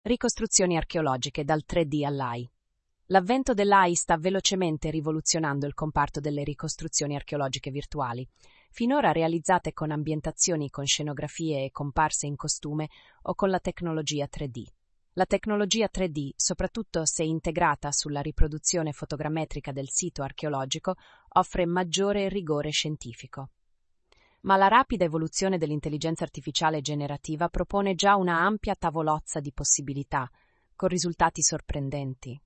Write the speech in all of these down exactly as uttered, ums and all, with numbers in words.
Ricostruzioni archeologiche dal tre D all'A I. L'avvento dell'A I sta velocemente rivoluzionando il comparto delle ricostruzioni archeologiche virtuali, finora realizzate con ambientazioni con scenografie e comparse in costume o con la tecnologia tre D. La tecnologia tre D, soprattutto se integrata sulla riproduzione fotogrammetrica del sito archeologico, offre maggiore rigore scientifico. Ma la rapida evoluzione dell'intelligenza artificiale generativa propone già una ampia tavolozza di possibilità, con risultati sorprendenti.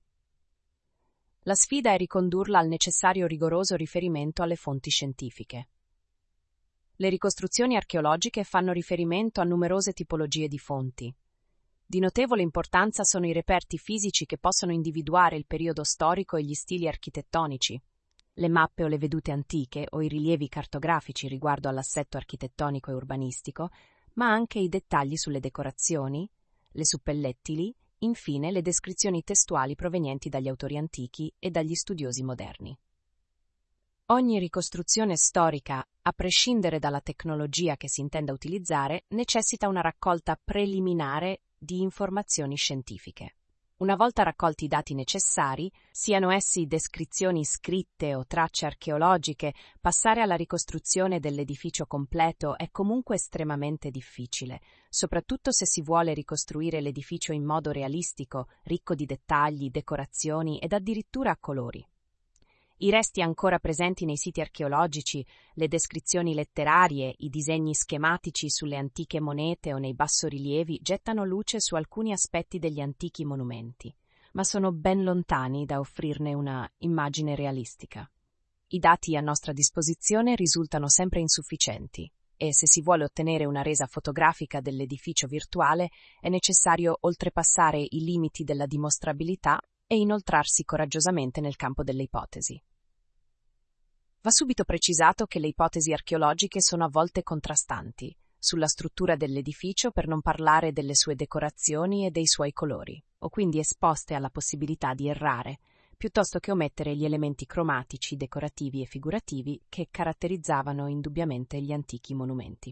La sfida è ricondurla al necessario rigoroso riferimento alle fonti scientifiche. Le ricostruzioni archeologiche fanno riferimento a numerose tipologie di fonti. Di notevole importanza sono i reperti fisici che possono individuare il periodo storico e gli stili architettonici, le mappe o le vedute antiche o i rilievi cartografici riguardo all'assetto architettonico e urbanistico, ma anche i dettagli sulle decorazioni, le suppellettili, infine le descrizioni testuali provenienti dagli autori antichi e dagli studiosi moderni. Ogni ricostruzione storica, a prescindere dalla tecnologia che si intenda utilizzare, necessita una raccolta preliminare di informazioni scientifiche. Una volta raccolti i dati necessari, siano essi descrizioni scritte o tracce archeologiche, passare alla ricostruzione dell'edificio completo è comunque estremamente difficile, soprattutto se si vuole ricostruire l'edificio in modo realistico, ricco di dettagli, decorazioni ed addirittura a colori. I resti ancora presenti nei siti archeologici, le descrizioni letterarie, i disegni schematici sulle antiche monete o nei bassorilievi gettano luce su alcuni aspetti degli antichi monumenti, ma sono ben lontani da offrirne una immagine realistica. I dati a nostra disposizione risultano sempre insufficienti e se si vuole ottenere una resa fotografica dell'edificio virtuale è necessario oltrepassare i limiti della dimostrabilità e inoltrarsi coraggiosamente nel campo delle ipotesi. Va subito precisato che le ipotesi archeologiche sono a volte contrastanti, sulla struttura dell'edificio per non parlare delle sue decorazioni e dei suoi colori, o quindi esposte alla possibilità di errare, piuttosto che omettere gli elementi cromatici, decorativi e figurativi che caratterizzavano indubbiamente gli antichi monumenti.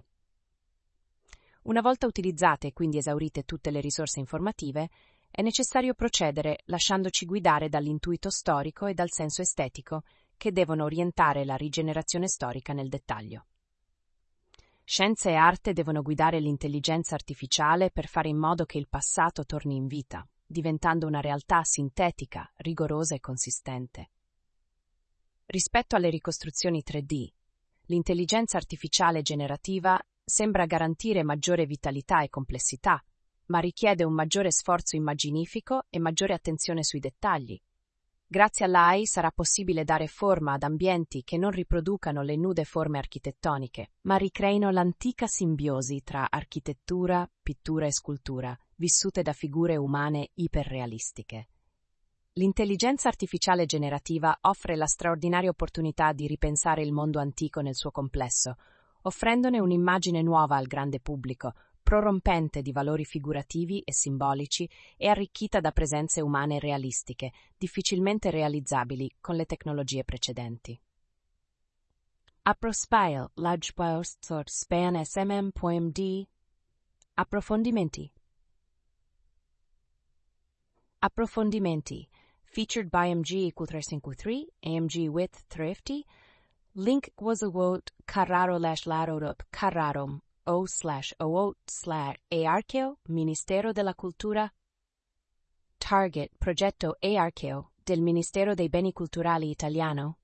Una volta utilizzate e quindi esaurite tutte le risorse informative, è necessario procedere lasciandoci guidare dall'intuito storico e dal senso estetico che devono orientare la rigenerazione storica nel dettaglio. Scienza e arte devono guidare l'intelligenza artificiale per fare in modo che il passato torni in vita, diventando una realtà sintetica, rigorosa e consistente. Rispetto alle ricostruzioni tre D, l'intelligenza artificiale generativa sembra garantire maggiore vitalità e complessità, ma richiede un maggiore sforzo immaginifico e maggiore attenzione sui dettagli. Grazie all'A I sarà possibile dare forma ad ambienti che non riproducano le nude forme architettoniche, ma ricreino l'antica simbiosi tra architettura, pittura e scultura, vissute da figure umane iperrealistiche. L'intelligenza artificiale generativa offre la straordinaria opportunità di ripensare il mondo antico nel suo complesso, offrendone un'immagine nuova al grande pubblico, prorompente di valori figurativi e simbolici e arricchita da presenze umane realistiche, difficilmente realizzabili con le tecnologie precedenti. Approspile, Lodgepost Span S M M P O M D. Approfondimenti. Approfondimenti. Featured by M G equal tre cinquantatré, A M G width thrifty. Link was a vote Carraro lash larodop Carrarom. O slash O slash Earcheo, Ministero della Cultura. Target, progetto Earcheo, del Ministero dei Beni Culturali Italiano.